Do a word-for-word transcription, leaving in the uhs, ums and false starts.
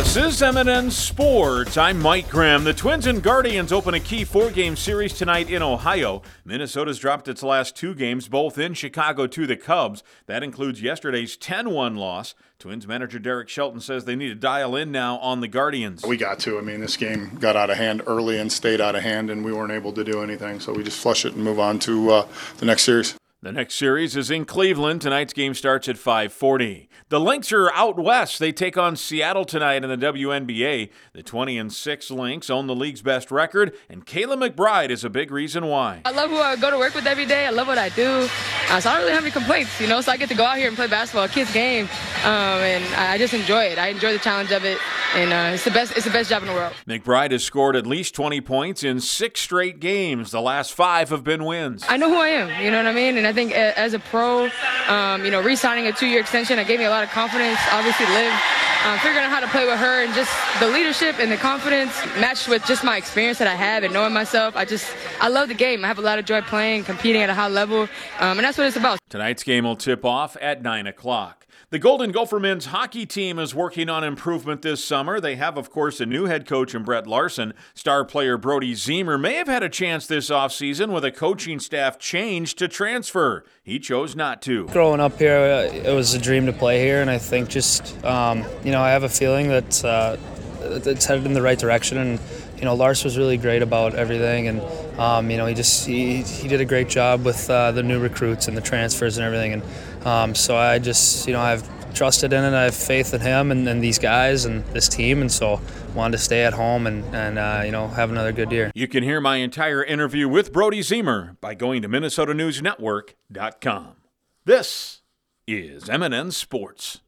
This is M and N Sports. I'm Mike Graham. The Twins and Guardians open a key four-game series tonight in Ohio. Minnesota's dropped its last two games, both in Chicago, to the Cubs. That includes yesterday's ten one loss. Twins manager Derek Shelton says they need to dial in now on the Guardians. We got to. I mean, this game got out of hand early and stayed out of hand, and we weren't able to do anything. So we just flush it and move on to uh, the next series. The next series is in Cleveland. Tonight's game starts at five forty. The Lynx are out west. They take on Seattle tonight in the W N B A. The twenty and six Lynx own the league's best record, and Kayla McBride is a big reason why. I love who I go to work with every day. I love what I do. Uh, so I don't really have any complaints, you know, so I get to go out here and play basketball, a kid's game, um, and I just enjoy it. I enjoy the challenge of it, and uh, it's the best It's the best job in the world. McBride has scored at least twenty points in six straight games. The last five have been wins. I know who I am, you know what I mean? And I think as a pro, um, you know, re-signing a two-year extension, it gave me a lot of confidence. Obviously, Liv, um, figuring out how to play with her and just the leadership and the confidence matched with just my experience that I have and knowing myself. I just, I love the game. I have a lot of joy playing, competing at a high level, um, and that's what it's about. Tonight's game will tip off at nine o'clock. The Golden Gopher men's hockey team is working on improvement this summer. They have, of course, a new head coach in Brett Larson. Star player Brody Ziemer may have had a chance this offseason with a coaching staff change to transfer. He chose not to. Growing up here, it was a dream to play here, and I think just, um, you know, I have a feeling that uh, it's headed in the right direction. And, you know, Lars was really great about everything, and, um, you know, he just he, he did a great job with uh, the new recruits and the transfers and everything. And um, so I just, you know, I've trusted in it. I have faith in him and, and these guys and this team, and so wanted to stay at home and, and uh, you know, have another good year. You can hear my entire interview with Brody Ziemer by going to Minnesota News Network dot com. This is M and N Sports.